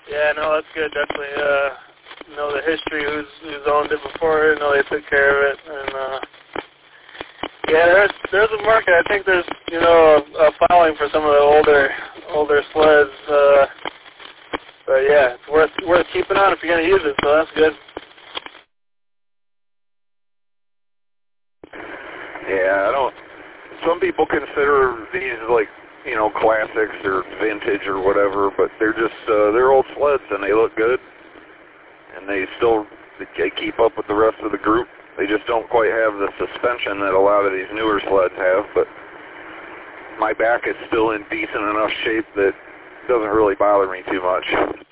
Yeah, no, that's good. Definitely know the history, who's owned it before. Know they took care of it, and yeah, there's a market. I think there's a following for some of the older sleds. But yeah, it's worth keeping on if you're gonna use it. So that's good. Yeah, I don't. Some people consider these like classics or vintage or whatever, but they're just they're old sleds and they look good, and they keep up with the rest of the group. They just don't quite have the suspension that a lot of these newer sleds have, but my back is still in decent enough shape that it doesn't really bother me too much.